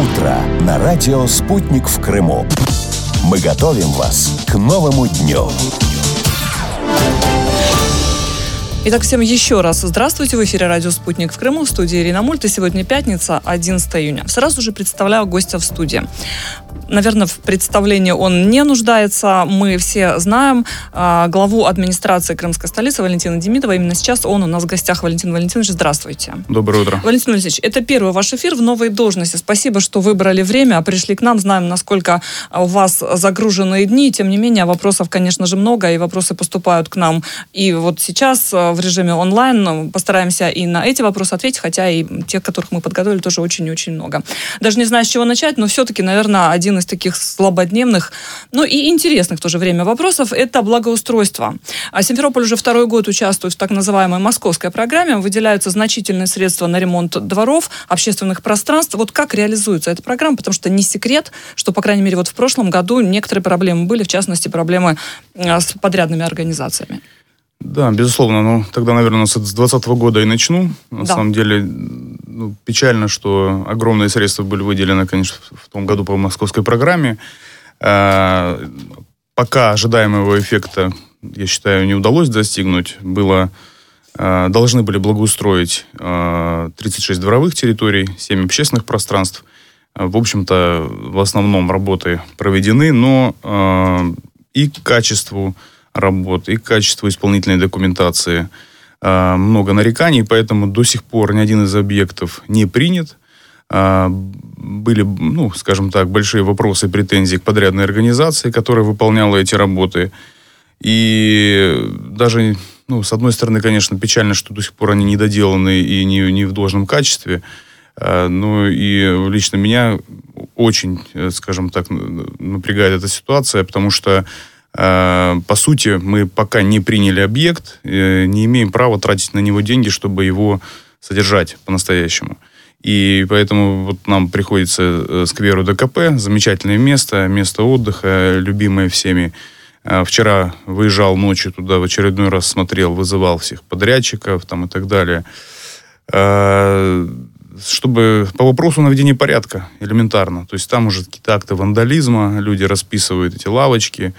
утро на радио «Спутник» в Крыму. Мы готовим вас к новому дню. Итак, всем еще раз здравствуйте. В эфире радио «Спутник» в Крыму. В студии Ирина Мульт. И сегодня пятница, 11 июня. Сразу же представляю гостя в студии. Наверное, в представлении он не нуждается. Мы все знаем главу администрации крымской столицы Валентина Демидова. Именно сейчас он у нас в гостях. Валентин Валентинович, здравствуйте. Доброе утро. Валентин Валентинович, это первый ваш эфир в новой должности. Спасибо, что выбрали время, пришли к нам. Знаем, насколько у вас загруженные дни. Тем не менее, вопросов, конечно же, много. И вопросы поступают к нам. И вот сейчас в режиме онлайн постараемся и на эти вопросы ответить. Хотя и тех, которых мы подготовили, тоже очень и очень много. Даже не знаю, с чего начать, но все-таки, наверное, один из таких слабодневных, но и интересных в то же время вопросов – это благоустройство. Симферополь уже второй год участвует в так называемой московской программе. Выделяются значительные средства на ремонт дворов, общественных пространств. Вот как реализуется эта программа? Потому что не секрет, что, по крайней мере, вот в прошлом году некоторые проблемы были, в частности, проблемы с подрядными организациями. Да, безусловно. Тогда, наверное, с 2020 года и начну. На самом деле, печально, что огромные средства были выделены, конечно, в том году по московской программе. Пока ожидаемого эффекта, я считаю, не удалось достигнуть. Должны были благоустроить 36 дворовых территорий, 7 общественных пространств. В общем-то, в основном работы проведены, но и к качеству работ, и к качеству исполнительной документации много нареканий, поэтому до сих пор ни один из объектов не принят. Были, скажем так, большие вопросы и претензии к подрядной организации, которая выполняла эти работы. И даже, с одной стороны, конечно, печально, что до сих пор они не доделаны и не в должном качестве. Но и лично меня очень, скажем так, напрягает эта ситуация, потому что по сути, мы пока не приняли объект, не имеем права тратить на него деньги, чтобы его содержать по-настоящему. И поэтому вот нам приходится сквер УДКП, замечательное место отдыха, любимое всеми. Вчера выезжал ночью туда, в очередной раз смотрел, вызывал всех подрядчиков и так далее. Чтобы по вопросу наведения порядка элементарно. То есть там уже какие-то акты вандализма, люди расписывают эти лавочки.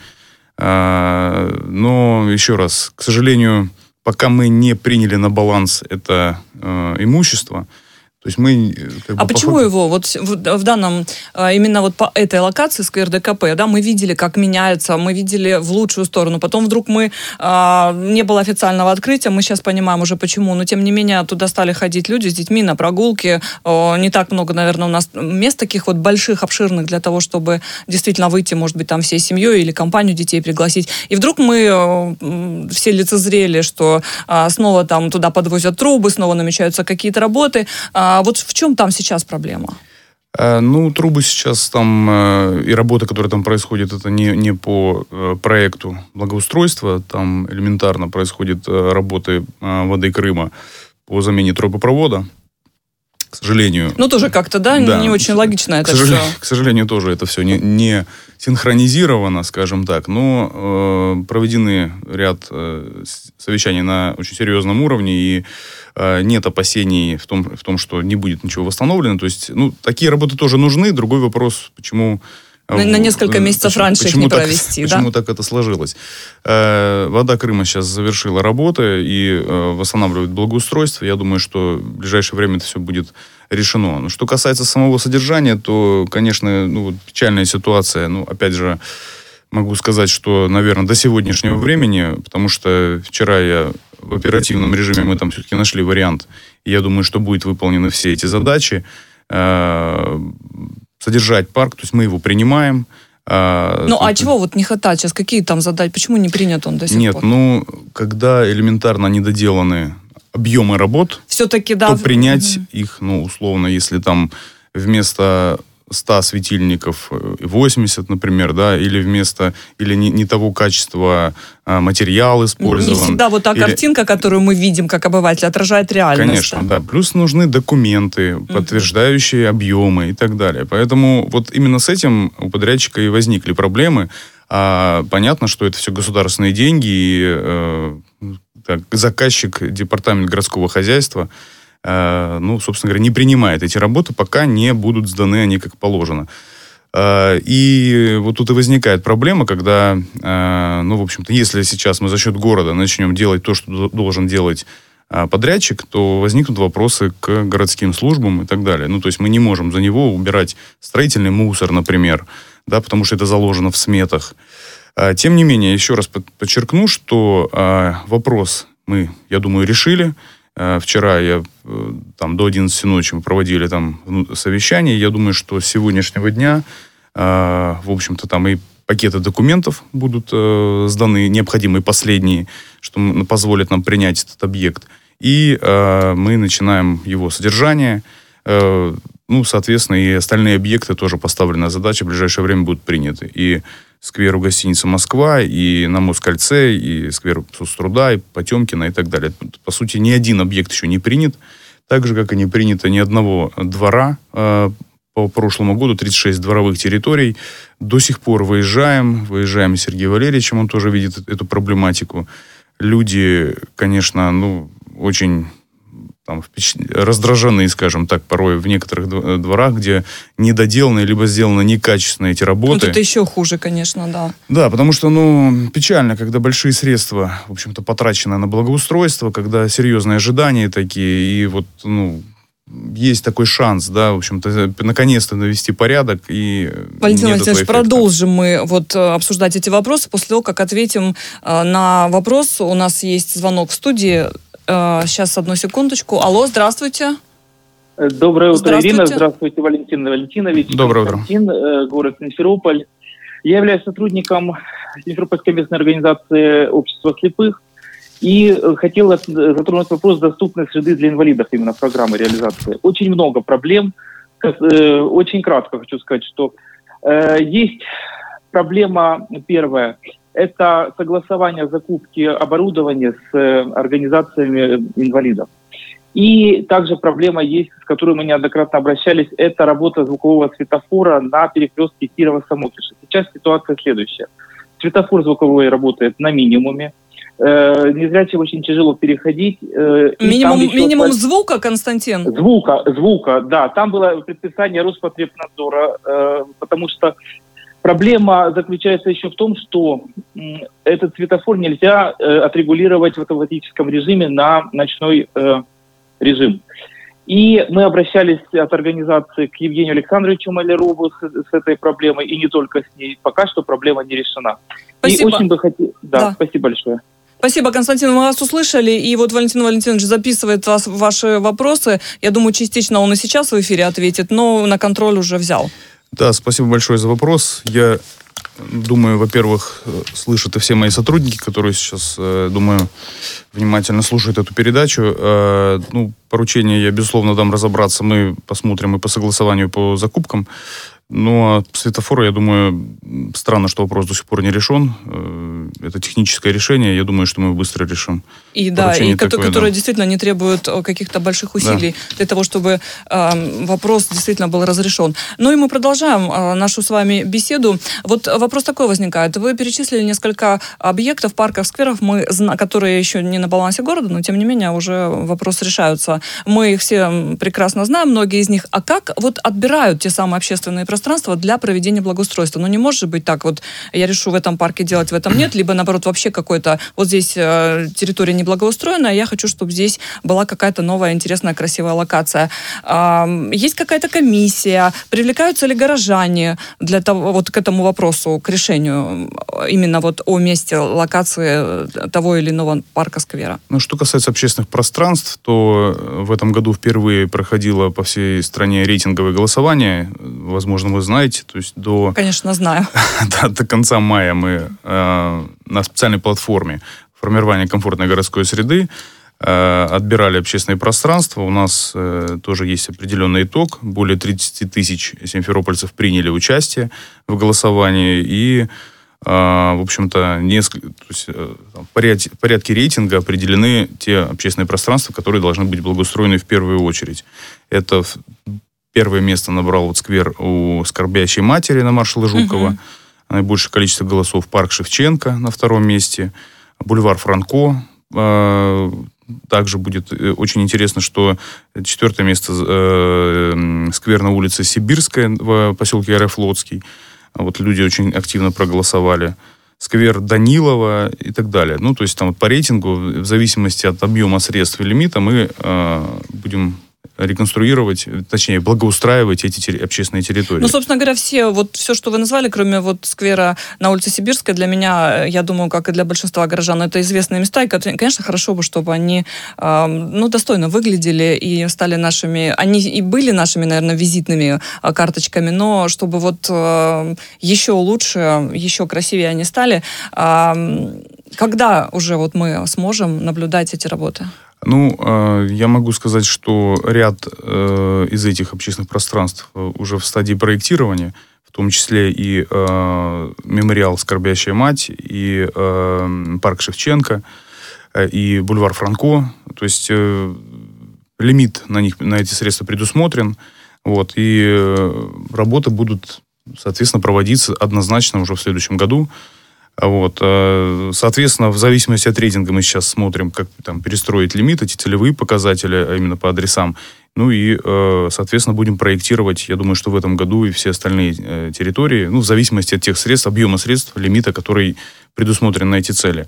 Но, еще раз, к сожалению, пока мы не приняли на баланс это имущество, то есть мы... почему его вот в данном, именно вот по этой локации, сквер ДКП, да, мы видели, как меняется, мы видели в лучшую сторону, потом вдруг не было официального открытия, мы сейчас понимаем уже почему, но тем не менее туда стали ходить люди с детьми на прогулки, не так много, наверное, у нас мест таких вот больших, обширных для того, чтобы действительно выйти, может быть, там всей семьей или компанию детей пригласить, и вдруг мы все лицезрели, что снова там туда подвозят трубы, снова намечаются какие-то работы. Вот в чем там сейчас проблема? Трубы сейчас там и работа, которая там происходит, это не по проекту благоустройства. Там элементарно происходят работы воды Крыма по замене трубопровода. К сожалению... тоже как-то, не очень логично это все. К сожалению, тоже это все не синхронизировано, скажем так, но проведены ряд совещаний на очень серьезном уровне, и нет опасений в том, что не будет ничего восстановлено. То есть, такие работы тоже нужны. Другой вопрос, почему... На несколько месяцев раньше их не провести, да? Почему так это сложилось? Вода Крыма сейчас завершила работы и восстанавливает благоустройство. Я думаю, что в ближайшее время это все будет решено. Но что касается самого содержания, то, конечно, печальная ситуация. Опять же, могу сказать, что, наверное, до сегодняшнего времени, потому что вчера в оперативном режиме мы там все-таки нашли вариант. И я думаю, что будут выполнены все эти задачи. Содержать парк, то есть мы его принимаем. Чего не хватает сейчас? Какие там задачи? Почему не принят он до сих пор? Нет, когда элементарно недоделаны объемы работ, все-таки, то принять их, условно, если там вместо 100 светильников 80, например, да, или не того качества материал использован. Не всегда та картинка, которую мы видим как обыватель, отражает реальность. Конечно, да. Плюс нужны документы, подтверждающие объемы и так далее. Поэтому вот именно с этим у подрядчика и возникли проблемы. Понятно, что это все государственные деньги, и заказчик, департамент городского хозяйства, собственно говоря, не принимает эти работы, пока не будут сданы они как положено. И вот тут и возникает проблема, когда, в общем-то, если сейчас мы за счет города начнем делать то, что должен делать подрядчик, то возникнут вопросы к городским службам и так далее. То есть мы не можем за него убирать строительный мусор, например, да, потому что это заложено в сметах. Тем не менее, еще раз подчеркну, что вопрос мы, я думаю, решили. Вчера до 11 ночи мы проводили там совещание. Я думаю, что с сегодняшнего дня, в общем-то, там и пакеты документов будут сданы, необходимые последние, что позволит нам принять этот объект. И мы начинаем его содержание. Соответственно, и остальные объекты тоже поставленная задача в ближайшее время будут приняты. И сквер у гостиницы «Москва», и на Москальце, и сквер Соцтруда, и Потемкина, и так далее. По сути, ни один объект еще не принят. Так же, как и не принято ни одного двора. По прошлому году 36 дворовых территорий. До сих пор выезжаем с Сергеем Валерьевичем, он тоже видит эту проблематику. Люди, конечно, очень раздражены, скажем так, порой в некоторых дворах, где недоделаны, либо сделаны некачественно эти работы. Это еще хуже, конечно, да. Да, потому что, печально, когда большие средства, в общем-то, потрачены на благоустройство, когда серьезные ожидания такие, и есть такой шанс, да, в общем-то, наконец-то навести порядок. И Валентин Валентинович, продолжим мы обсуждать эти вопросы после того, как ответим на вопрос. У нас есть звонок в студии. Сейчас, одну секундочку. Алло, здравствуйте. Доброе утро, Ирина. Здравствуйте, Валентин Валентинович. Доброе утро. Город Симферополь. Я являюсь сотрудником Симферопольской местной организации общества слепых и хотел затронуть вопрос доступной среды для инвалидов именно в программе реализации. Очень много проблем. Очень кратко хочу сказать, что есть проблема первая. Это согласование закупки оборудования с организациями инвалидов. И также проблема есть, с которой мы неоднократно обращались, это работа звукового светофора на перекрестке Кирова-Самокиша. Сейчас ситуация следующая. Светофор звуковой работает на минимуме. Незрячим очень тяжело переходить. Минимум звука, Константин? Звука, да. Там было предписание Роспотребнадзора, потому что проблема заключается еще в том, что этот светофор нельзя отрегулировать в автоматическом режиме на ночной режим. И мы обращались от организации к Евгению Александровичу Малярову с этой проблемой, и не только с ней. Пока что проблема не решена. Спасибо. И очень бы хотел... Да, спасибо большое. Спасибо, Константин, мы вас услышали, и Валентин Валентинович записывает ваши вопросы. Я думаю, частично он и сейчас в эфире ответит, но на контроль уже взял. Да, спасибо большое за вопрос. Я думаю, во-первых, слышат и все мои сотрудники, которые сейчас, думаю, внимательно слушают эту передачу. Поручение я, безусловно, дам разобраться. Мы посмотрим и по согласованию по закупкам. Но светофора, я думаю, странно, что вопрос до сих пор не решен. Это техническое решение, я думаю, что мы быстро решим. И которое действительно не требует каких-то больших усилий для того, чтобы вопрос действительно был разрешен. Ну и мы продолжаем нашу с вами беседу. Вот вопрос такой возникает. Вы перечислили несколько объектов, парков, скверов, которые еще не на балансе города, но тем не менее уже вопросы решаются. Мы их все прекрасно знаем, многие из них. А как отбирают те самые общественные пространства для проведения благоустройства? Не может быть так, я решу в этом парке делать, в этом нет, либо наоборот вообще какой-то, здесь территория не благоустроена, я хочу, чтобы здесь была какая-то новая, интересная, красивая локация. Есть какая-то комиссия? Привлекаются ли горожане для того, к этому вопросу, к решению именно о месте локации того или иного парка, сквера? Что касается общественных пространств, то в этом году впервые проходило по всей стране рейтинговое голосование. Возможно, вы знаете, то есть Конечно, знаю. До конца мая мы на специальной платформе формирования комфортной городской среды отбирали общественные пространства. У нас тоже есть определенный итог. Более 30 тысяч симферопольцев приняли участие в голосовании. И, в общем-то, в порядке рейтинга определены те общественные пространства, которые должны быть благоустроены в первую очередь. Это первое место набрал сквер у Скорбящей матери на маршала Жукова. Наибольшее количество голосов парк Шевченко на втором месте. Бульвар Франко также будет очень интересно, что 4 место сквер на улице Сибирская в поселке Аэрофлотский. Вот люди очень активно проголосовали. Сквер Данилова и так далее. Ну, то есть там вот по рейтингу, в зависимости от объема средств и лимита, мы будем реконструировать, точнее, благоустраивать эти общественные территории. Ну, собственно говоря, все, что вы назвали, кроме вот сквера на улице Сибирская, для меня, я думаю, как и для большинства горожан, это известные места, и, конечно, хорошо бы, чтобы они, достойно выглядели и стали нашими, они и были нашими, наверное, визитными карточками, но чтобы вот еще лучше, еще красивее они стали. Когда уже вот мы сможем наблюдать эти работы? Ну, я могу сказать, что ряд из этих общественных пространств уже в стадии проектирования, в том числе и мемориал «Скорбящая мать», и парк Шевченко, и бульвар Франко. То есть лимит на эти средства предусмотрен. Вот, и работы будут, соответственно, проводиться однозначно уже в следующем году. Вот. Соответственно, в зависимости от рейтинга мы сейчас смотрим, как там перестроить лимит, эти целевые показатели, а именно по адресам. Ну и, соответственно, будем проектировать, я думаю, что в этом году и все остальные территории, ну, в зависимости от тех средств, объема средств, лимита, который предусмотрен на эти цели.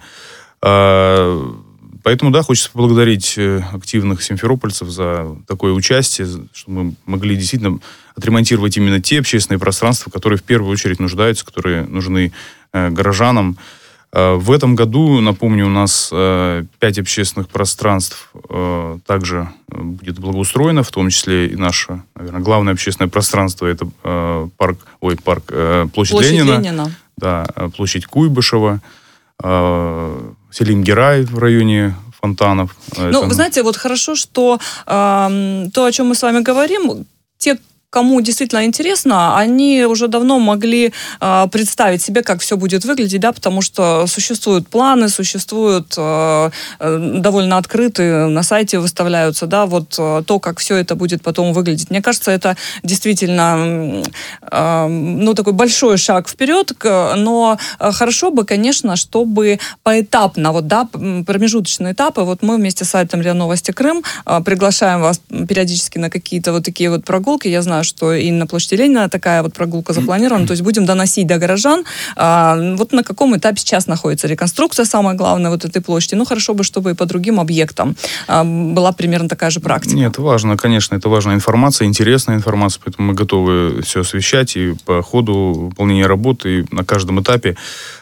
Поэтому, да, хочется поблагодарить активных симферопольцев за такое участие, что мы могли действительно отремонтировать именно те общественные пространства, которые в первую очередь нуждаются, которые нужны горожанам. В этом году, напомню, у нас 5 общественных пространств также будет благоустроено, в том числе и наше, наверное, главное общественное пространство, это площадь Ленина. Да, площадь Куйбышева, Селим-Герай в районе фонтанов. Ну, вы знаете, вот хорошо, что то, о чем мы с вами говорим, те, кому действительно интересно, они уже давно могли представить себе, как все будет выглядеть, да, потому что существуют планы, существуют довольно открытые, на сайте выставляются, да, вот то, как все это будет потом выглядеть. Мне кажется, это действительно, такой большой шаг вперед, но хорошо бы, конечно, чтобы поэтапно, вот, да, промежуточные этапы, вот мы вместе с сайтом РИА Новости Крым приглашаем вас периодически на какие-то вот такие вот прогулки. Я знаю, что и на площади Ленина такая вот прогулка запланирована, то есть будем доносить до горожан, вот на каком этапе сейчас находится реконструкция, самое главное, вот этой площади. Ну, хорошо бы, чтобы и по другим объектам была примерно такая же практика. Нет, важно, конечно, это важная информация, интересная информация, поэтому мы готовы все освещать и по ходу выполнения работы, и на каждом этапе.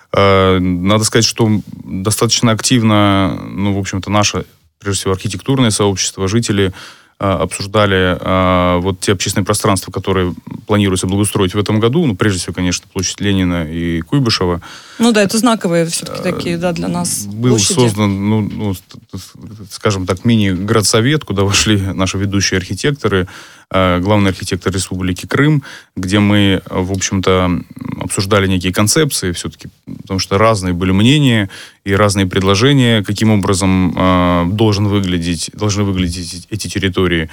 Надо сказать, что достаточно активно, в общем-то, наше, прежде всего, архитектурное сообщество, жители обсуждали вот те общественные пространства, которые планируется благоустроить в этом году. Ну, прежде всего, конечно, площадь Ленина и Куйбышева. Ну да, это знаковые все-таки такие, да, для нас был площади. Создан, скажем так, мини-градсовет, куда вошли наши ведущие архитекторы, главный архитектор Республики Крым, где мы, в общем-то, обсуждали некие концепции все-таки, потому что разные были мнения и разные предложения, каким образом должны выглядеть эти территории,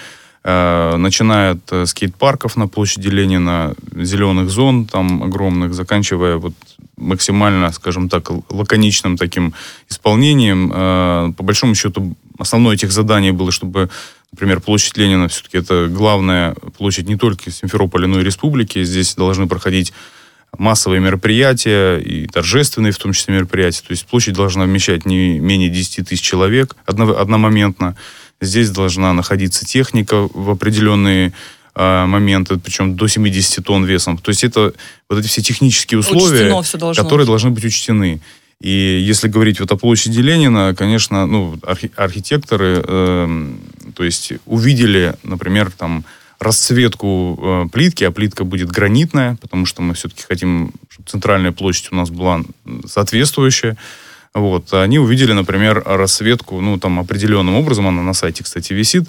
начиная от скейт-парков на площади Ленина, зеленых зон там огромных, заканчивая вот максимально, скажем так, лаконичным таким исполнением. По большому счету, основное этих заданий было, чтобы, например, площадь Ленина, все-таки это главная площадь не только Симферополя, но и республики. Здесь должны проходить массовые мероприятия и торжественные, в том числе, мероприятия. То есть площадь должна вмещать не менее 10 тысяч человек одномоментно. Здесь должна находиться техника в определенные моменты, причем до 70 тонн весом. То есть это вот эти все технические условия, которые должны быть учтены. И если говорить вот о площади Ленина, конечно, архитекторы, то есть увидели, например, там расцветку плитки, а плитка будет гранитная, потому что мы все-таки хотим, чтобы центральная площадь у нас была соответствующая. Вот. Они увидели, например, расцветку, там определенным образом, она на сайте, кстати, висит.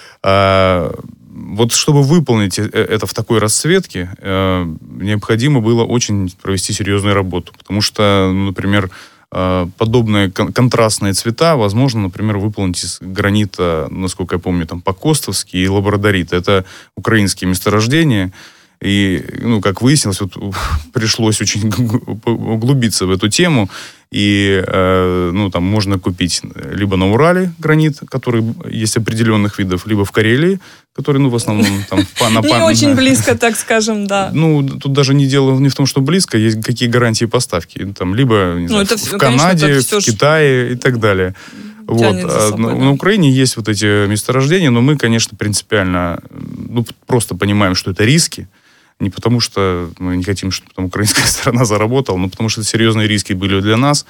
Вот чтобы выполнить это в такой расцветке, необходимо было очень провести серьезную работу, потому что, например, подобные контрастные цвета возможно, например, выполнить из гранита, насколько я помню, там Покостовский и лабрадорит. Это украинские месторождения. И, как выяснилось, пришлось очень углубиться в эту тему. И, там можно купить либо на Урале гранит, который есть определенных видов, либо в Карелии, который, в основном там... Не очень близко, так скажем, да. Тут даже дело не в том, что близко, есть какие гарантии поставки. Там, либо в Канаде, в Китае и так далее. На Украине есть вот эти месторождения, но мы, конечно, принципиально просто понимаем, что это риски. Не потому, что мы не хотим, чтобы там украинская сторона заработала, но потому, что это серьезные риски были для нас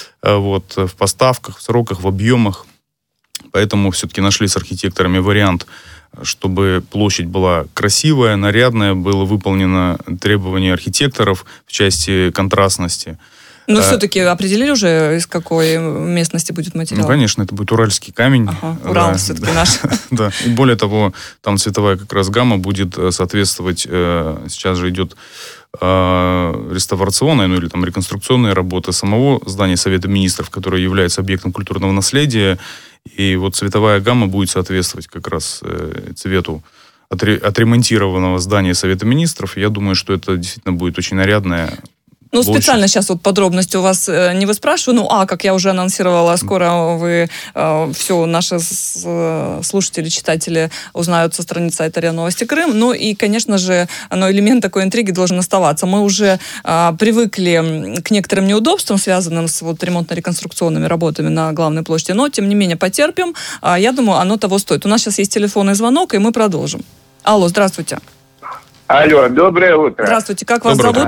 в поставках, в сроках, в объемах. Поэтому все-таки нашли с архитекторами вариант, чтобы площадь была красивая, нарядная, было выполнено требования архитекторов в части контрастности. Но все-таки определили уже, из какой местности будет материал? Конечно, это будет уральский камень. Урал все-таки наш. Да, и более того, там цветовая как раз гамма будет соответствовать, сейчас же идет реставрационная, или там реконструкционная работа самого здания Совета Министров, которое является объектом культурного наследия, и вот цветовая гамма будет соответствовать как раз цвету отремонтированного здания Совета Министров. Я думаю, что это действительно будет очень нарядное. Специально сейчас подробности у вас не выспрашиваю. Как я уже анонсировала, скоро все наши слушатели, читатели узнают со страницы сайта РИА Новости Крым. И, конечно же, элемент такой интриги должен оставаться. Мы уже привыкли к некоторым неудобствам, связанным с ремонтно-реконструкционными работами на главной площади, но, тем не менее, потерпим. Я думаю, оно того стоит. У нас сейчас есть телефонный звонок, и мы продолжим. Алло, здравствуйте. Алло, доброе утро. Здравствуйте, как вас зовут?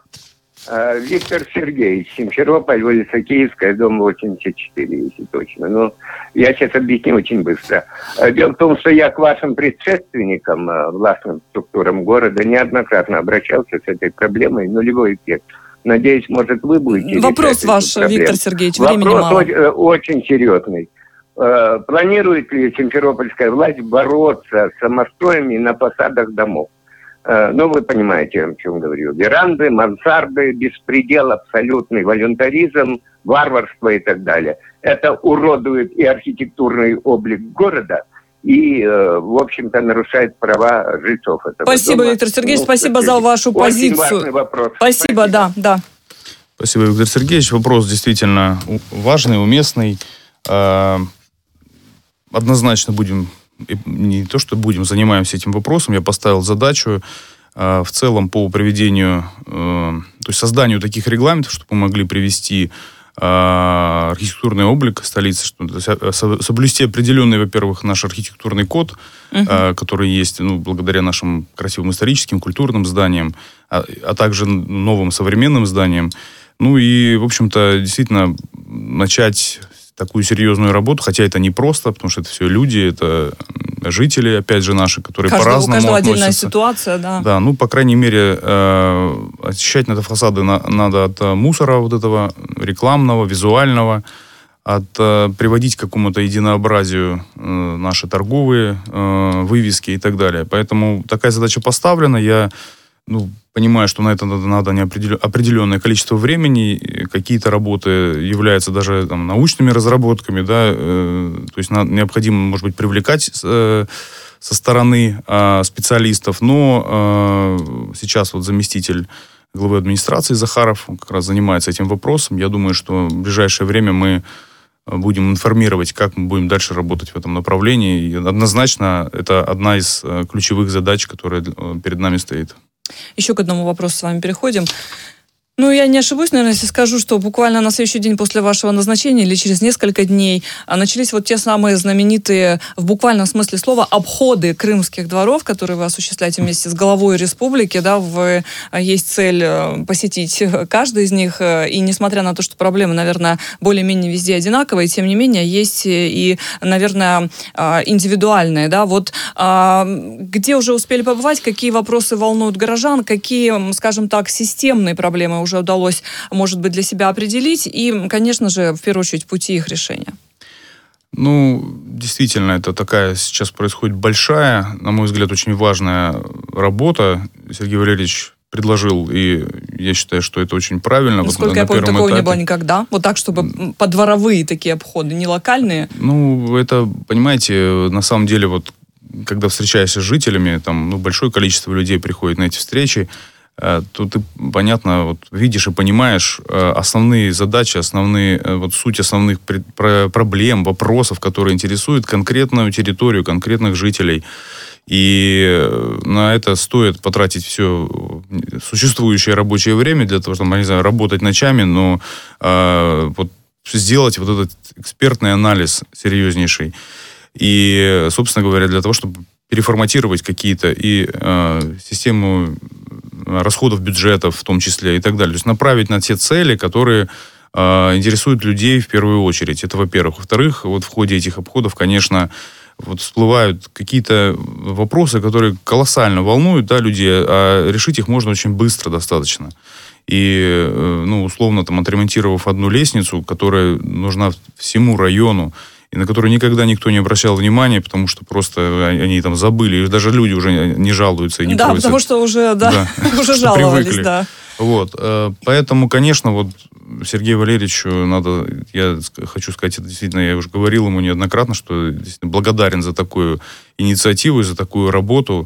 Виктор Сергеевич, Симферополь, улица Киевская, дом 84, если точно. Я сейчас объясню очень быстро. Дело в том, что я к вашим предшественникам, властным структурам города, неоднократно обращался с этой проблемой, нулевой эффект. Надеюсь, может, вы будете... Вопрос ваш, Виктор Сергеевич, времени мало. Вопрос очень серьезный. Планирует ли симферопольская власть бороться с самостроями на фасадах домов? Вы понимаете, о чем говорю. Веранды, мансарды, беспредел, абсолютный волюнтаризм, варварство и так далее. Это уродует и архитектурный облик города, и, в общем-то, нарушает права жильцов этого Спасибо, дома. Виктор Сергеевич, спасибо за вашу позицию. Очень важный вопрос. Спасибо, да. Спасибо, Виктор Сергеевич. Вопрос действительно важный, уместный. Однозначно будем... Не то, что занимаемся этим вопросом, я поставил задачу в целом по проведению, то есть созданию таких регламентов, чтобы мы могли привести архитектурный облик столицы, соблюсти определенный, во-первых, наш архитектурный код, который есть благодаря нашим красивым историческим, культурным зданиям, а также новым современным зданиям. И, в общем-то, действительно начать такую серьезную работу, хотя это не просто, потому что это все люди, это жители, опять же, наши, которые по-разному относятся. У каждого отдельная ситуация, да. Да, по крайней мере, очищать надо фасады надо от мусора вот этого рекламного, визуального, приводить к какому-то единообразию наши торговые вывески и так далее. Поэтому такая задача поставлена. Я понимаю, что на это надо определенное количество времени. Какие-то работы являются даже научными разработками, да, то есть необходимо, может быть, привлекать со стороны специалистов, но сейчас заместитель главы администрации Захаров, он как раз занимается этим вопросом. Я думаю, что в ближайшее время мы будем информировать, как мы будем дальше работать в этом направлении. И однозначно это одна из ключевых задач, которая перед нами стоит. Еще к одному вопросу с вами переходим. Я не ошибусь, наверное, если скажу, что буквально на следующий день после вашего назначения или через несколько дней начались те самые знаменитые, в буквальном смысле слова, обходы крымских дворов, которые вы осуществляете вместе с главой республики. Да, есть цель посетить каждый из них. И несмотря на то, что проблемы, наверное, более-менее везде одинаковые, тем не менее, есть и, наверное, индивидуальные. Да, где уже успели побывать, какие вопросы волнуют горожан, какие, скажем так, системные проблемы уже удалось, может быть, для себя определить, и, конечно же, в первую очередь, пути их решения. Действительно, это такая сейчас происходит большая, на мой взгляд, очень важная работа. Сергей Валерьевич предложил, и я считаю, что это очень правильно. Насколько я помню, такого не было никогда. Так, чтобы подворовые такие обходы, не локальные. Это, понимаете, на самом деле, когда встречаешься с жителями, там, большое количество людей приходит на эти встречи, то ты, понятно, вот, видишь и понимаешь основные задачи, суть основных проблем, вопросов, которые интересуют конкретную территорию, конкретных жителей. И на это стоит потратить все существующее рабочее время для того, чтобы, не знаю, работать ночами, но сделать вот этот экспертный анализ серьезнейший. И, собственно говоря, для того, чтобы переформатировать какие-то и систему расходов бюджетов в том числе и так далее. То есть направить на те цели, которые интересуют людей в первую очередь. Это, во-первых. Во-вторых, вот в ходе этих обходов, конечно, вот всплывают какие-то вопросы, которые колоссально волнуют, да, людей, а решить их можно очень быстро достаточно. И, условно, там, отремонтировав одну лестницу, которая нужна всему району, и на которую никогда никто не обращал внимания, потому что просто они там забыли, и даже люди уже не жалуются и не просят. Да, потому что уже, уже жаловались, да. Вот, поэтому, конечно, вот Сергею Валерьевичу я хочу сказать, это действительно, я уже говорил ему неоднократно, что действительно благодарен за такую инициативу, за такую работу.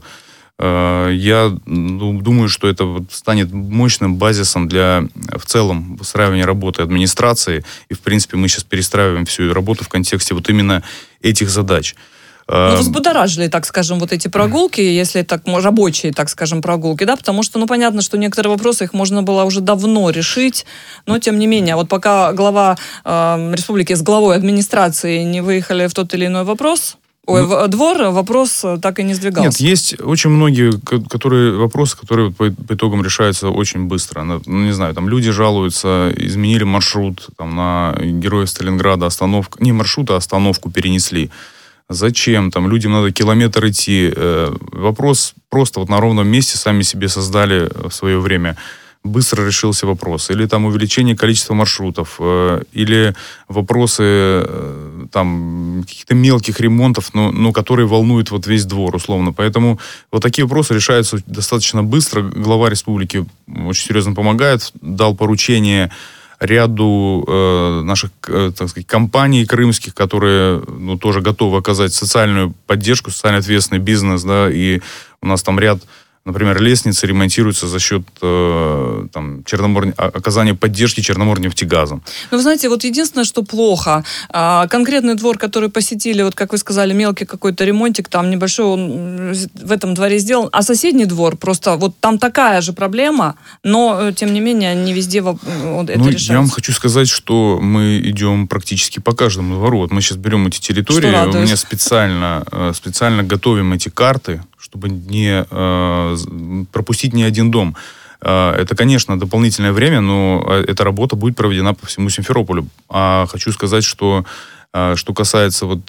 Я думаю, что это станет мощным базисом для в целом выстраивания работы администрации. И, в принципе, мы сейчас перестраиваем всю работу в контексте вот именно этих задач. Взбудоражили, так скажем, вот эти прогулки, если так, рабочие, так скажем, прогулки, да, потому что, понятно, что некоторые вопросы, их можно было уже давно решить, но, тем не менее, вот пока глава республики с главой администрации не выехали в тот или иной вопрос, в двор, вопрос так и не сдвигался. Нет, есть очень многие вопросы, которые по итогам решаются очень быстро. Не знаю, там люди жалуются, изменили маршрут, там на Героев Сталинграда не маршрут, а остановку перенесли. Зачем? Там людям надо километр идти. Вопрос просто вот на ровном месте сами себе создали в свое время. Быстро решился вопрос. Или там увеличение количества маршрутов, или вопросы там каких-то мелких ремонтов, но которые волнуют вот весь двор, условно. Поэтому вот такие вопросы решаются достаточно быстро. Глава республики очень серьезно помогает, дал поручение ряду наших, так сказать, компаний крымских, которые тоже готовы оказать социальную поддержку, социально ответственный бизнес, да, и у нас там ряд, например, лестницы ремонтируются за счет оказания поддержки Черноморнефтегазом. Вы знаете, вот единственное, что плохо, конкретный двор, который посетили, вот как вы сказали, мелкий какой-то ремонтик, там небольшой он в этом дворе сделан, а соседний двор, просто вот там такая же проблема, но, тем не менее, не везде это решается. Я вам хочу сказать, что мы идем практически по каждому двору. Вот мы сейчас берем эти территории, у меня специально готовим эти карты, чтобы не пропустить ни один дом. Это, конечно, дополнительное время, но эта работа будет проведена по всему Симферополю. А хочу сказать, что касается вот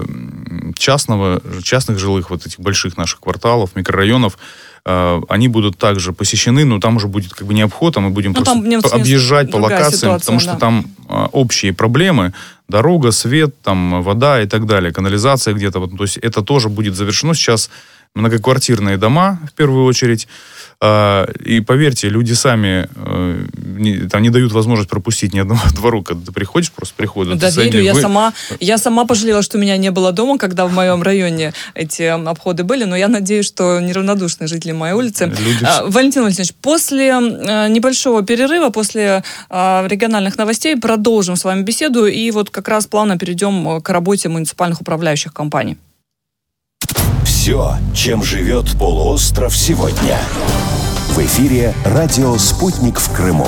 частных жилых вот этих больших наших кварталов, микрорайонов, они будут также посещены, но там уже будет как бы не обход, а мы будем просто объезжать по локациям, потому что там общие проблемы, дорога, свет, там вода и так далее, канализация где-то. То есть это тоже будет завершено. Сейчас многоквартирные дома, в первую очередь. И поверьте, люди сами не дают возможность пропустить ни одного двору, когда ты приходишь, просто приходят. Да, верю, я сама пожалела, что меня не было дома, когда в моем районе эти обходы были, но я надеюсь, что неравнодушные жители моей улицы. Валентин Валентинович, после небольшого перерыва, после региональных новостей продолжим с вами беседу и вот как раз плавно перейдем к работе муниципальных управляющих компаний. Все, чем живет полуостров сегодня. В эфире радио «Спутник» в Крыму.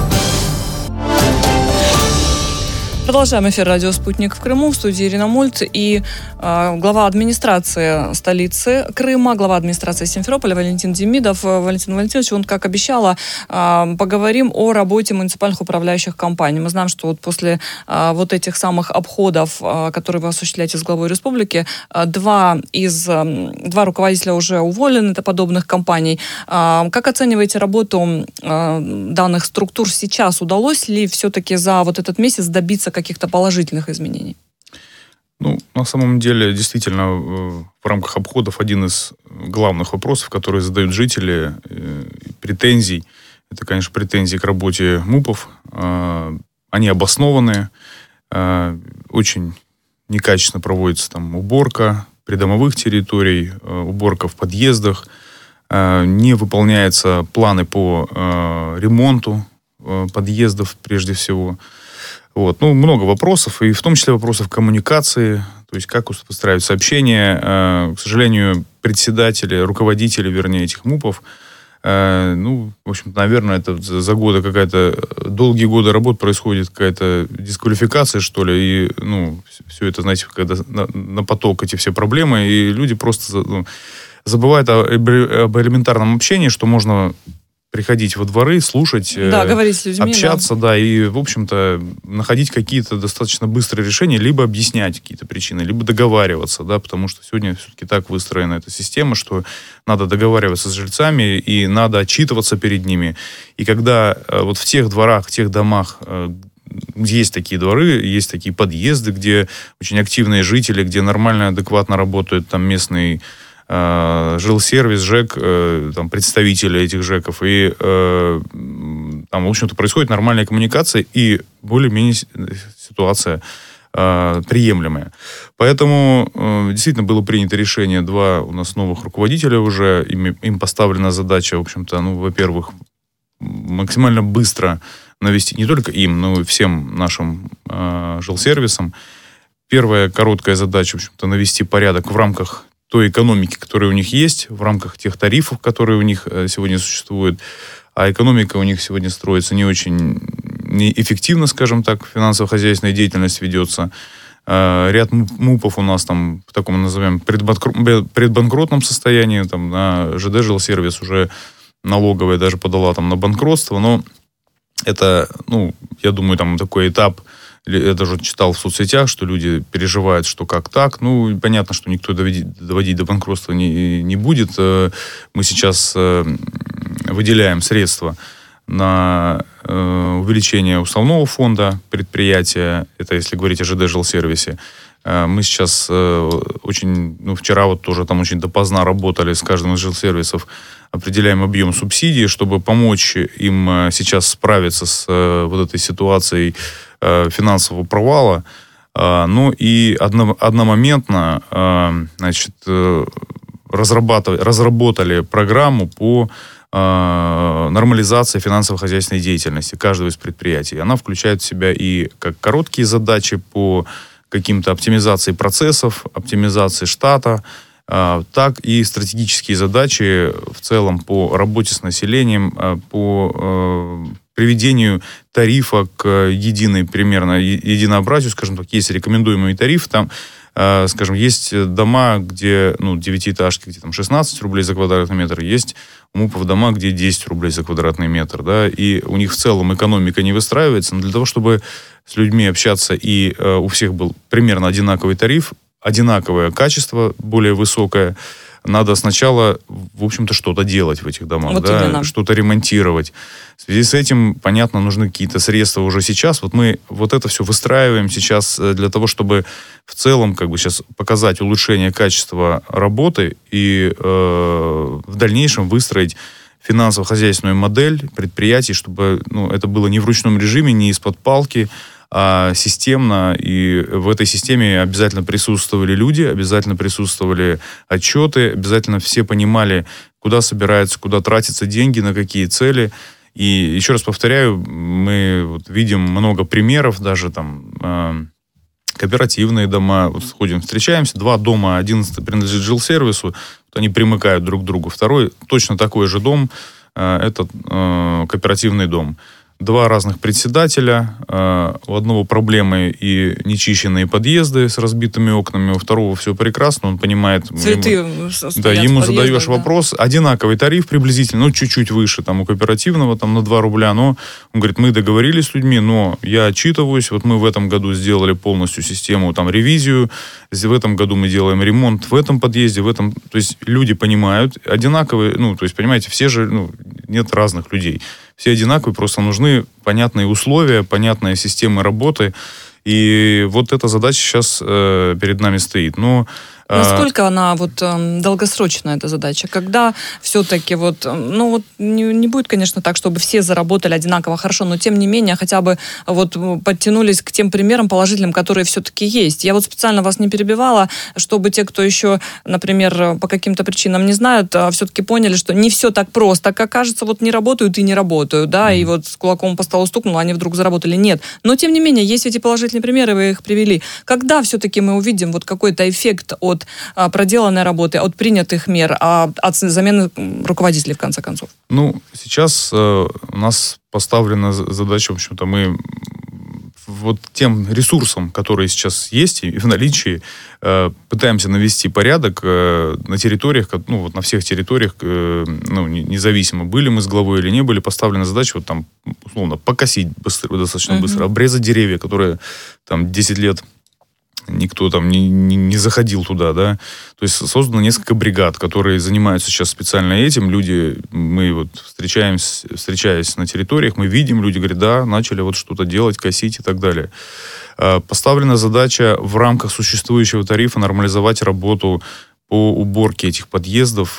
Продолжаем эфир радио «Спутник» в Крыму. В студии Ирина Мульт и глава администрации столицы Крыма, глава администрации Симферополя Валентин Демидов. Валентин Валентинович, он, как обещала, поговорим о работе муниципальных управляющих компаний. Мы знаем, что вот после вот этих самых обходов, которые вы осуществляете с главой республики, два руководителя уже уволены до подобных компаний. Как оцениваете работу данных структур сейчас? Удалось ли все-таки за вот этот месяц добиться каких-то положительных изменений? На самом деле, действительно, в рамках обходов один из главных вопросов, которые задают жители, претензий, это, конечно, претензии к работе МУПов. Они обоснованные, очень некачественно проводится там уборка, придомовых территорий, уборка в подъездах, не выполняются планы по ремонту подъездов прежде всего. Вот. Ну, много вопросов, и в том числе вопросов коммуникации, то есть как устраивать сообщения. К сожалению, председатели, руководители, вернее, этих МУПов, ну, в общем, наверное, это за годы долгие годы работ происходит какая-то дисквалификация, что ли, и, ну, все это, знаете, когда на поток эти все проблемы, и люди просто забывают об элементарном общении, что можно приходить во дворы, слушать, говорить с людьми, общаться, и, в общем-то, находить какие-то достаточно быстрые решения, либо объяснять какие-то причины, либо договариваться, потому что сегодня все-таки так выстроена эта система, что надо договариваться с жильцами и надо отчитываться перед ними. И когда вот в тех дворах, в тех домах, где есть такие дворы, есть такие подъезды, где очень активные жители, где нормально, адекватно работают там местный жилсервис, ЖЭК, там, представители этих ЖЭКов, и там, в общем-то, происходит нормальная коммуникация, и более-менее ситуация приемлемая. Поэтому действительно было принято решение, 2 у нас новых руководителя уже, им поставлена задача, в общем-то, во-первых, максимально быстро навести, не только им, но и всем нашим жилсервисам. Первая короткая задача, в общем-то, навести порядок в рамках той экономики, которая у них есть, в рамках тех тарифов, которые у них сегодня существуют. А экономика у них сегодня строится не очень эффективно, скажем так, финансово-хозяйственная деятельность ведется. Ряд МУПов у нас там в таком, назовем, предбанкротном состоянии, там на ЖД жилсервис уже налоговая даже подала там на банкротство, но это, я думаю, там такой этап. Я даже читал в соцсетях, что люди переживают, что как так. Понятно, что никто доводить до банкротства не будет. Мы сейчас выделяем средства на увеличение уставного фонда предприятия. Это если говорить о ЖД жилсервисе. Мы сейчас вчера вот тоже там очень допоздна работали с каждым из жилсервисов, определяем объем субсидий, чтобы помочь им сейчас справиться с вот этой ситуацией финансового провала. И одномоментно разработали программу по нормализации финансово-хозяйственной деятельности каждого из предприятий. Она включает в себя и как короткие задачи по каким-то оптимизации процессов, оптимизации штата, так и стратегические задачи в целом по работе с населением, по приведению тарифа к единообразию, скажем так, есть рекомендуемый тариф, там, скажем, есть дома, где, 9-этажки, где там 16 рублей за квадратный метр, есть у МУПов дома, где 10 рублей за квадратный метр, и у них в целом экономика не выстраивается, но для того, чтобы с людьми общаться и у всех был примерно одинаковый тариф, одинаковое качество, более высокое, надо сначала, в общем-то, что-то делать в этих домах, что-то ремонтировать. В связи с этим, понятно, нужны какие-то средства уже сейчас. Вот мы это все выстраиваем сейчас для того, чтобы в целом сейчас показать улучшение качества работы и в дальнейшем выстроить финансово-хозяйственную модель предприятий, чтобы это было не в ручном режиме, не из-под палки, а системно, и в этой системе обязательно присутствовали люди, обязательно присутствовали отчеты, обязательно все понимали, куда собираются, куда тратятся деньги, на какие цели. И еще раз повторяю, мы видим много примеров, даже там кооперативные дома, сходим, встречаемся, 2 дома, один принадлежит жилсервису, они примыкают друг к другу, второй точно такой же дом, это кооперативный дом. 2 разных председателя, у одного проблемы и нечищенные подъезды с разбитыми окнами, у второго все прекрасно, он понимает. Ему задаешь вопрос, одинаковый тариф приблизительно, чуть-чуть выше, там у кооперативного там на 2 рубля, но он говорит, мы договорились с людьми, но я отчитываюсь, мы в этом году сделали полностью систему, ревизию, в этом году мы делаем ремонт в этом подъезде, то есть люди понимают, одинаковые, то есть, понимаете, все же, нет разных людей. Все одинаковые, просто нужны понятные условия, понятные системы работы. И вот эта задача сейчас перед нами стоит. Но Насколько она вот долгосрочная, эта задача? Когда все-таки вот, ну вот не будет, конечно, так, чтобы все заработали одинаково хорошо, но тем не менее хотя бы вот подтянулись к тем примерам положительным, которые все-таки есть. Я вот специально вас не перебивала, чтобы те, кто еще, например, по каким-то причинам не знают, все-таки поняли, что не все так просто, как кажется, вот не работают и не работают, да, и вот с кулаком по столу стукнуло, они вдруг заработали. Нет. Но тем не менее, есть эти положительные примеры, вы их привели. Когда все-таки мы увидим вот какой-то эффект от проделанной работы, от принятых мер, от замены руководителей, в конце концов? Ну, сейчас у нас поставлена задача, в общем-то, мы вот тем ресурсом, которые сейчас есть и в наличии, пытаемся навести порядок на территориях, ну, вот на всех территориях, ну, независимо, были мы с главой или не были, поставлена задача вот там, условно, покосить достаточно быстро, обрезать деревья, которые там 10 лет никто там не заходил туда, да. То есть создано несколько бригад, которые занимаются сейчас специально этим. Люди, мы вот встречаясь на территориях, мы видим, люди говорят, да, начали вот что-то делать, косить и так далее. Поставлена задача в рамках существующего тарифа нормализовать работу по уборке этих подъездов.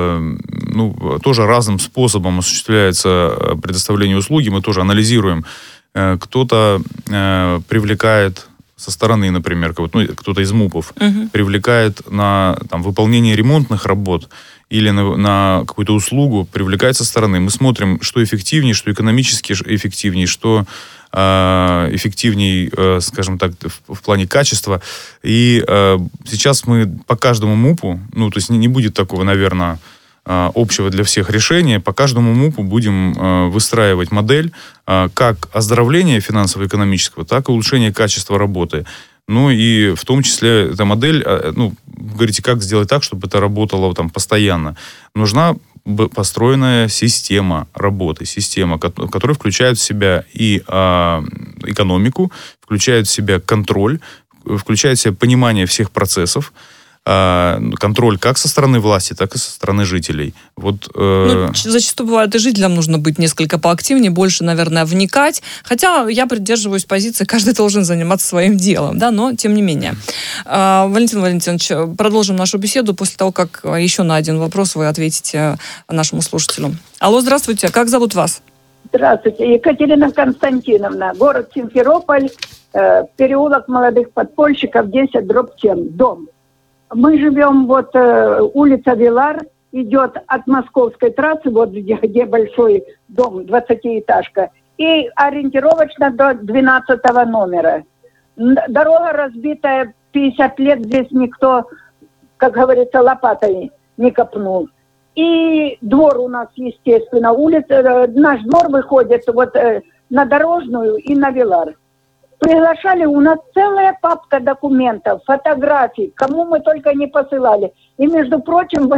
Ну, тоже разным способом осуществляется предоставление услуги. Мы тоже анализируем. Кто-то привлекает со стороны, например, кто-то из МУПов привлекает на там, выполнение ремонтных работ или на какую-то услугу, привлекает со стороны. Мы смотрим, что эффективнее, что экономически эффективнее, что эффективней, скажем так, в плане качества. И сейчас мы по каждому МУПу, ну, то есть не будет такого, наверное, общего для всех решения, по каждому МУПу будем выстраивать модель как оздоровления финансово-экономического, так и улучшения качества работы. Ну и в том числе эта модель, ну, говорите, как сделать так, чтобы это работало там постоянно. Нужна построенная система работы, система, которая включает в себя и экономику, включает в себя контроль, включает в себя понимание всех процессов, контроль как со стороны власти, так и со стороны жителей. Вот, ну, зачастую бывает, и жителям нужно быть несколько поактивнее, больше, наверное, вникать. Хотя я придерживаюсь позиции, каждый должен заниматься своим делом, да, но тем не менее. Валентин Валентинович, продолжим нашу беседу после того, как еще на один вопрос вы ответите нашему слушателю. Алло, здравствуйте, как зовут вас? Здравствуйте, Екатерина Константиновна, город Симферополь, переулок молодых подпольщиков, 10/7, дом. Мы живем, вот улица Вилар, идет от Московской трассы, вот где большой дом, 20-этажка, и ориентировочно до 12 номера. Дорога разбитая, 50 лет здесь никто, как говорится, лопатой не копнул. И двор у нас, естественно, улица, наш двор выходит вот на Дорожную и на Вилар. Приглашали, у нас целая папка документов, фотографий, кому мы только не посылали. И, между прочим,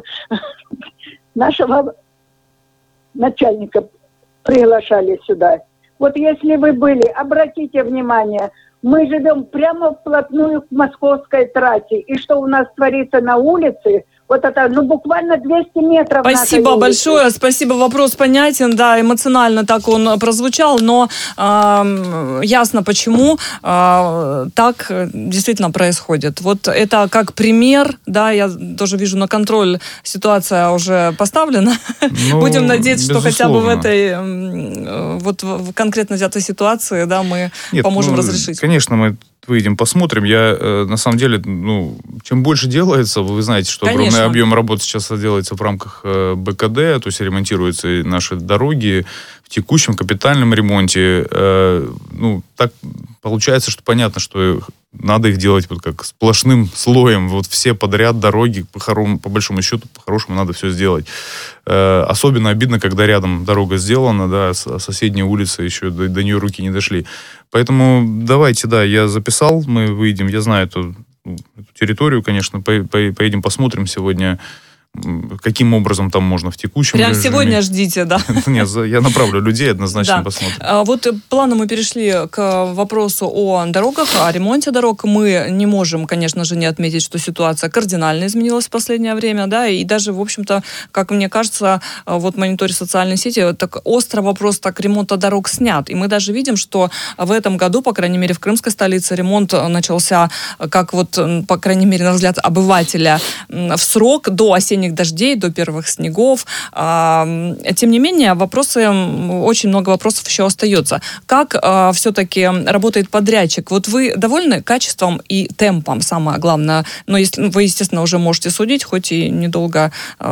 нашего начальника приглашали сюда. Вот если вы были, обратите внимание, мы живем прямо вплотную к Московской трассе. И что у нас творится на улице, вот это, ну, буквально 200 метров. Спасибо большое, спасибо, вопрос понятен, да, эмоционально так он прозвучал, но ясно, почему так действительно происходит. Вот это как пример, да, я тоже вижу, на контроль ситуация уже поставлена. Ну, будем надеяться, что хотя бы в этой, вот в конкретно взятой ситуации, да, мы поможем разрешить. Конечно, мы выйдем, посмотрим. Я, на самом деле, ну, чем больше делается, вы знаете, что огромный объем работы сейчас делается в рамках БКД, то есть ремонтируются наши дороги в текущем капитальном ремонте. Ну, так получается, что понятно, что надо их делать вот как сплошным слоем. Вот все подряд дороги, по большому счету, по-хорошему надо все сделать. Особенно обидно, когда рядом дорога сделана, да, а соседние улицы еще до нее руки не дошли. Поэтому давайте, да, я записал, мы выйдем, я знаю эту территорию, конечно, поедем посмотрим сегодня. каким образом там можно в текущем Прям режиме. сегодня ждите, да? Нет, я направлю людей, однозначно посмотрим. Вот плавно мы перешли к вопросу о дорогах, о ремонте дорог. Мы не можем, конечно же, не отметить, что ситуация кардинально изменилась в последнее время, да, и даже, в общем-то, как мне кажется, вот мониторя социальной сети, так остро вопрос так ремонта дорог снят. И мы даже видим, что в этом году, по крайней мере, в крымской столице ремонт начался, как вот, по крайней мере, на взгляд обывателя, в срок до осенних дождей, до первых снегов. Тем не менее, очень много вопросов еще остается. Как все-таки работает подрядчик? Вот вы довольны качеством и темпом, самое главное? Но если, вы, естественно, уже можете судить, хоть и недолго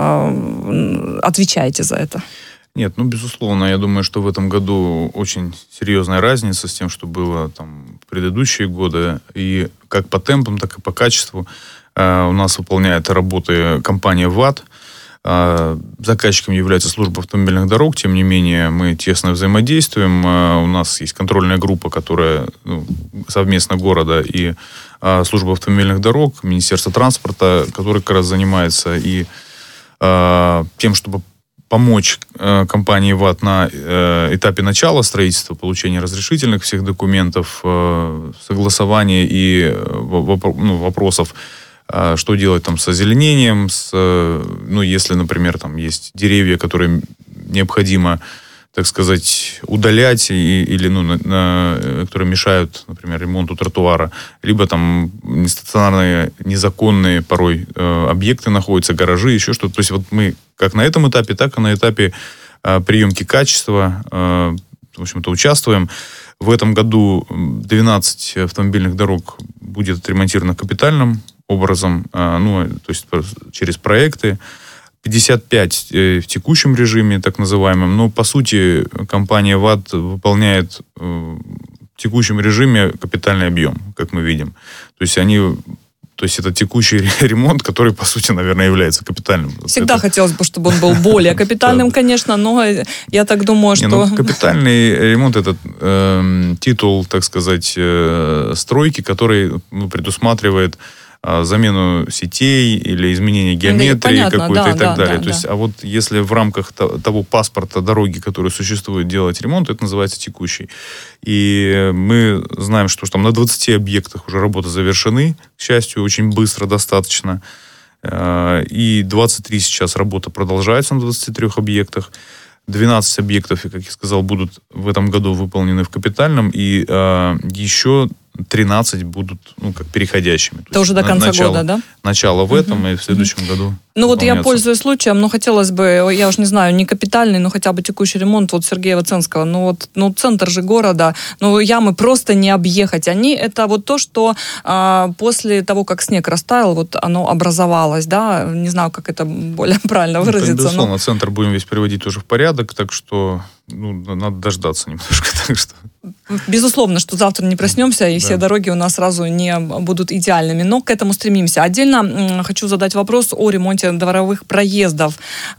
отвечаете за это. Нет, безусловно, я думаю, что в этом году очень серьезная разница с тем, что было там в предыдущие годы. И как по темпам, так и по качеству у нас выполняет работы компания ВАТ. Заказчиком является служба автомобильных дорог. Тем не менее, мы тесно взаимодействуем. У нас есть контрольная группа, которая совместно города и служба автомобильных дорог, Министерство транспорта, которое как раз занимается и тем, чтобы помочь компании ВАТ на этапе начала строительства, получения разрешительных всех документов, согласования и вопросов, что делать там с озеленением, если, например, там есть деревья, которые необходимо, так сказать, удалять или которые мешают, например, ремонту тротуара, либо там нестационарные, незаконные порой объекты находятся, гаражи, еще что-то. То есть вот мы как на этом этапе, так и на этапе приемки качества, в общем-то, участвуем. В этом году 12 автомобильных дорог будет отремонтировано капитальным образом, то есть через проекты, 55 в текущем режиме, так называемом, но по сути компания ВАТ выполняет в текущем режиме капитальный объем, как мы видим. То есть это текущий ремонт, который, по сути, наверное, является капитальным. Всегда хотелось бы, чтобы он был более капитальным, конечно, но я так думаю, что... Капитальный ремонт — это титул, так сказать, стройки, который предусматривает замену сетей или изменение геометрии какой-то и так далее. То есть, а вот если в рамках того паспорта дороги, который существует, делать ремонт, это называется текущий. И мы знаем, что там на 20 объектах уже работы завершены, к счастью, очень быстро достаточно. И 23 сейчас работа продолжается на 23 объектах. 12 объектов, как я сказал, будут в этом году выполнены в капитальном, и еще 13 будут, как переходящими. Это уже до конца года, да? Начало в этом и в следующем году. Вот я пользуюсь случаем, но хотелось бы, я уж не знаю, не капитальный, но хотя бы текущий ремонт Сергея Воценского. Центр же города, ямы просто не объехать. Это вот то, что после того, как снег растаял, оно образовалось, да? Не знаю, как это более правильно выразиться. Безусловно, центр будем весь приводить тоже в порядок, так что надо дождаться немножко. Так что... Безусловно, что завтра не проснемся, и все дороги у нас сразу не будут идеальными, но к этому стремимся. Отдельно хочу задать вопрос о ремонте дворовых проездов.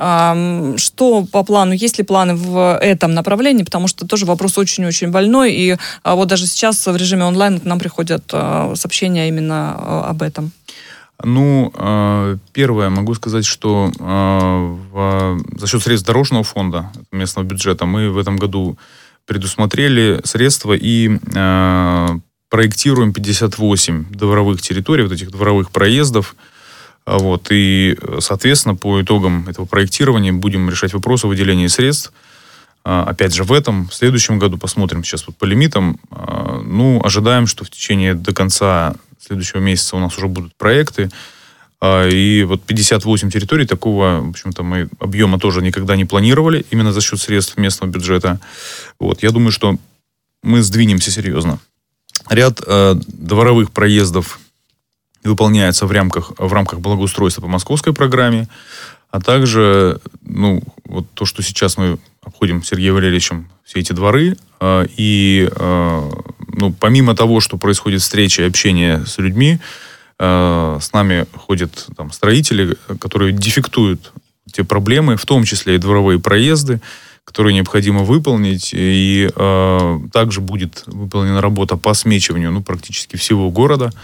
Что по плану? Есть ли планы в этом направлении? Потому что тоже вопрос очень-очень больной, и вот даже сейчас в режиме онлайн к нам приходят сообщения именно об этом. Первое, могу сказать, что за счет средств дорожного фонда местного бюджета мы в этом году предусмотрели средства и проектируем 58 дворовых территорий, этих дворовых проездов. И, соответственно, по итогам этого проектирования будем решать вопрос о выделении средств. Опять же, в следующем году посмотрим сейчас по лимитам. Ожидаем, что в течение до конца следующего месяца у нас уже будут проекты. И 58 территорий такого, в общем-то, мы объема тоже никогда не планировали, именно за счет средств местного бюджета. Я думаю, что мы сдвинемся серьезно. Ряд дворовых проездов выполняется в рамках благоустройства по московской программе, а также, то, что сейчас мы обходим с Сергеем Валерьевичем все эти дворы, и помимо того, что происходит встреча и общение с людьми, с нами ходят строители, которые дефектуют те проблемы, в том числе и дворовые проезды, которые необходимо выполнить. И также будет выполнена работа по осмечиванию практически всего города.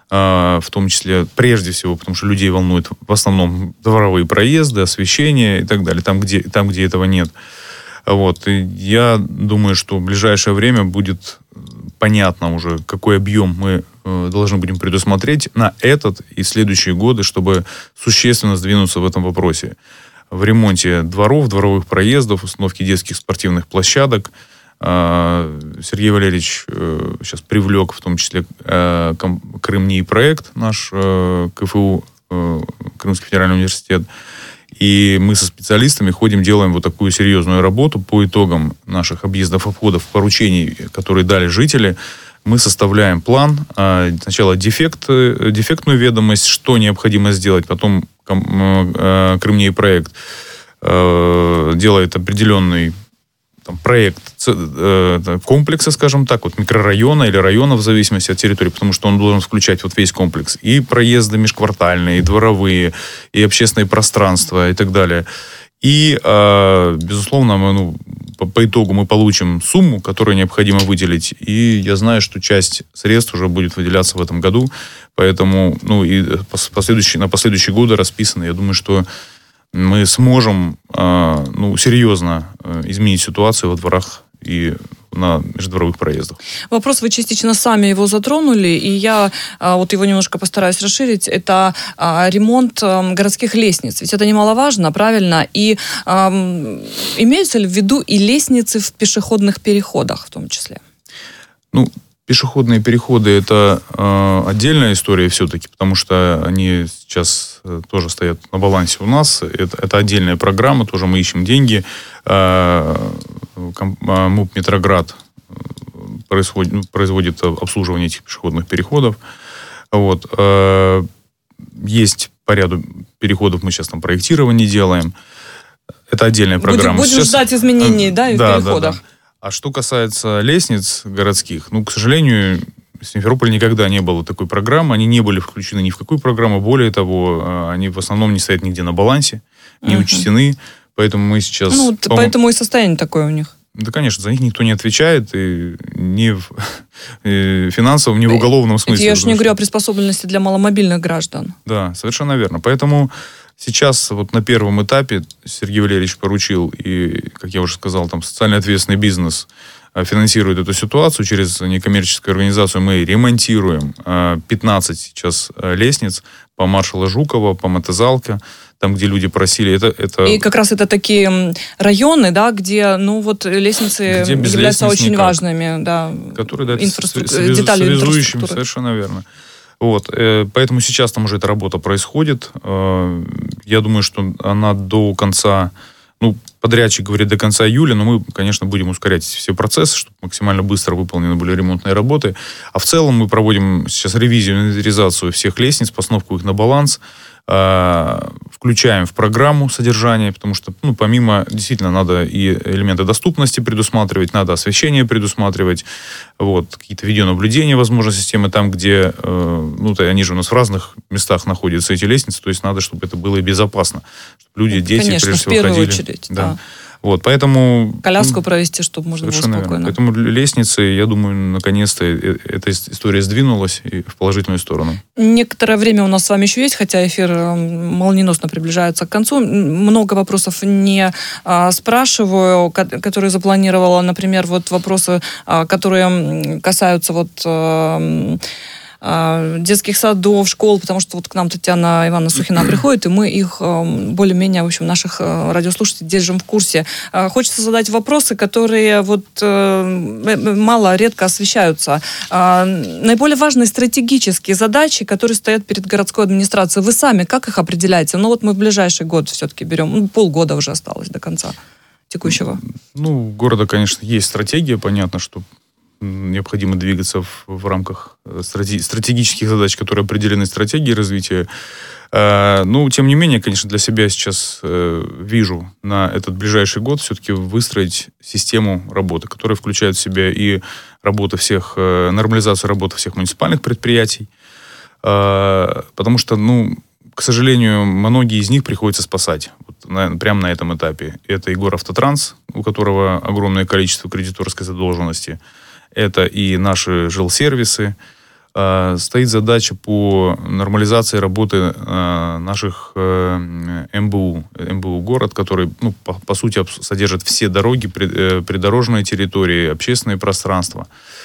в том числе, прежде всего, потому что людей волнует в основном дворовые проезды, освещение и так далее, там, где этого нет. Вот. И я думаю, что в ближайшее время будет понятно уже, какой объем мы должны будем предусмотреть на этот и следующие годы, чтобы существенно сдвинуться в этом вопросе. В ремонте дворов, дворовых проездов, установке детских спортивных площадок. Сергей Валерьевич сейчас привлек в том числе Крымний проект, наш КФУ, Крымский федеральный университет. И мы со специалистами ходим, делаем вот такую серьезную работу по итогам наших объездов, обходов, поручений, которые дали жители. Мы составляем план. Сначала дефектную ведомость, что необходимо сделать. Потом Крымний проект делает определенный проект комплекса, скажем так, вот микрорайона или района в зависимости от территории, потому что он должен включать вот весь комплекс. И проезды межквартальные, и дворовые, и общественные пространства, и так далее. И, безусловно, по итогу мы получим сумму, которую необходимо выделить. И я знаю, что часть средств уже будет выделяться в этом году. Поэтому, и на последующие годы расписано. Я думаю, что мы сможем серьезно изменить ситуацию во дворах и на междворовых проездах. Вопрос, вы частично сами его затронули, и я вот его немножко постараюсь расширить. Это ремонт городских лестниц. Ведь это немаловажно, правильно? И имеются ли в виду и лестницы в пешеходных переходах в том числе? Пешеходные переходы – это отдельная история все-таки, потому что они сейчас тоже стоят на балансе у нас. Это отдельная программа, тоже мы ищем деньги. МУП «Метроград» производит обслуживание этих пешеходных переходов. Вот. Есть по ряду переходов, мы сейчас там проектирование делаем. Это отдельная программа. Будем ждать изменений, в переходах. Да. А что касается лестниц городских, к сожалению, в Симферополе никогда не было такой программы, они не были включены ни в какую программу, более того, они в основном не стоят нигде на балансе, не учтены, поэтому мы сейчас... Поэтому и состояние такое у них. Да, конечно, за них никто не отвечает, и ни в финансовом, ни в уголовном смысле. Я же не говорю о приспособленности для маломобильных граждан. Да, совершенно верно. Поэтому сейчас вот на первом этапе Сергей Валерьевич поручил, и, как я уже сказал, там социально ответственный бизнес финансирует эту ситуацию. Через некоммерческую организацию мы ремонтируем 15 сейчас лестниц по маршала Жукова, по Мотозалке, там, где люди просили. И как раз это такие районы, да, где, лестницы являются очень важными, да, которые, деталью инфраструктуры. Совершенно верно. Вот, поэтому сейчас там уже эта работа происходит. Я думаю, что она до конца, подрядчик говорит до конца июля, но мы, конечно, будем ускорять все процессы, чтобы максимально быстро выполнены были ремонтные работы. А в целом мы проводим сейчас ревизию, инвентаризацию всех лестниц, постановку их на баланс, включаем в программу содержание, потому что, помимо, действительно, надо и элементы доступности предусматривать, надо освещение предусматривать, какие-то видеонаблюдения, возможно, системы там, где, они же у нас в разных местах находятся, эти лестницы, то есть надо, чтобы это было и безопасно, чтобы люди, дети, конечно, прежде всего, в первую ходили. очередь, да. Поэтому... Коляску провести, чтобы можно было спокойно. Верно. Поэтому лестницы, я думаю, наконец-то эта история сдвинулась и в положительную сторону. Некоторое время у нас с вами еще есть, хотя эфир молниеносно приближается к концу. Много вопросов не спрашиваю, которые запланировала. Например, вопросы, которые касаются детских садов, школ, потому что к нам Татьяна Ивановна Сухина приходит, и мы их более-менее, наших радиослушателей держим в курсе. Хочется задать вопросы, которые редко освещаются. Наиболее важные стратегические задачи, которые стоят перед городской администрацией. Вы сами как их определяете? Мы в ближайший год все-таки берем. Полгода уже осталось до конца текущего. У города, конечно, есть стратегия. Понятно, что необходимо двигаться в рамках стратегических задач, которые определены стратегией развития. Тем не менее, конечно, для себя сейчас вижу на этот ближайший год все-таки выстроить систему работы, которая включает в себя и нормализацию работы всех муниципальных предприятий, потому что, к сожалению, многие из них приходится спасать прямо на этом этапе. Это и Горавтотранс, у которого огромное количество кредиторской задолженности, это и наши жилсервисы, стоит задача по нормализации работы наших МБУ. МБУ город, который, ну, по сути, содержит все дороги, придорожные территории, общественные пространства.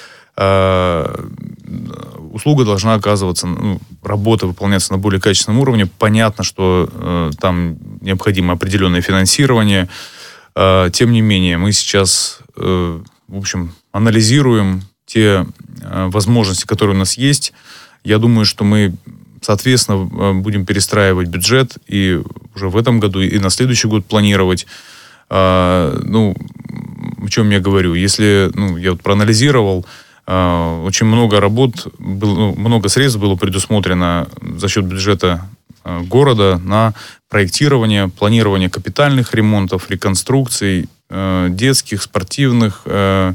Услуга должна оказываться, ну, работа выполняться на более качественном уровне. Понятно, что там необходимо определенное финансирование. Тем не менее, мы сейчас, в общем, анализируем те возможности, которые у нас есть. Я думаю, что мы, соответственно, будем перестраивать бюджет и уже в этом году, и на следующий год планировать. Ну, о чем я говорю? Если, ну, я вот проанализировал, очень много работ, много средств было предусмотрено за счет бюджета города на проектирование, планирование капитальных ремонтов, реконструкций детских, спортивных,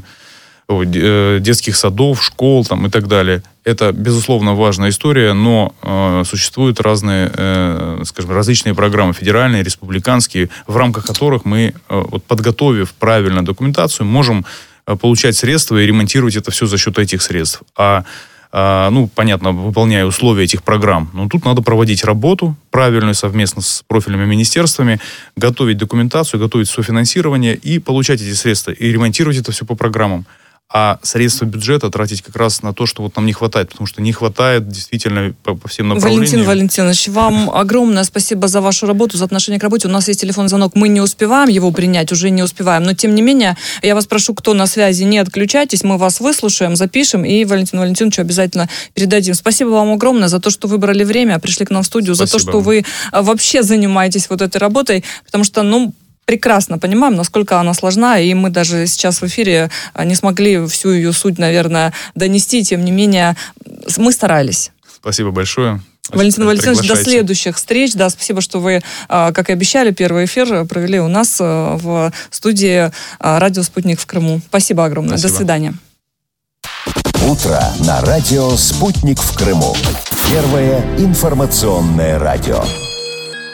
детских садов, школ там, и так далее. Это, безусловно, важная история, но существуют разные, скажем, различные программы, федеральные, республиканские, в рамках которых мы, вот, подготовив правильно документацию, можем получать средства и ремонтировать это все за счет этих средств. Ну, понятно, выполняя условия этих программ. Но тут надо проводить работу правильную совместно с профильными министерствами, готовить документацию, готовить софинансирование и получать эти средства, и ремонтировать это все по программам. А средства бюджета тратить как раз на то, что вот нам не хватает, потому что не хватает действительно по всем направлениям. Валентин Валентинович, вам огромное спасибо за вашу работу, за отношение к работе. У нас есть телефонный звонок, мы не успеваем его принять, уже не успеваем, но тем не менее, я вас прошу, кто на связи, не отключайтесь, мы вас выслушаем, запишем и Валентину Валентиновичу обязательно передадим. Спасибо вам огромное за то, что выбрали время, пришли к нам в студию, спасибо. За то, что вы вообще занимаетесь вот этой работой, потому что, ну, прекрасно понимаем, насколько она сложна, и мы даже сейчас в эфире не смогли всю ее суть, наверное, донести, тем не менее, мы старались. Спасибо большое. Валентин Валентинович, до следующих встреч. Да, спасибо, что вы, как и обещали, первый эфир провели у нас в студии «Радио Спутник» в Крыму. Спасибо огромное. Спасибо. До свидания. Утро на радио «Спутник» в Крыму. Первое информационное радио.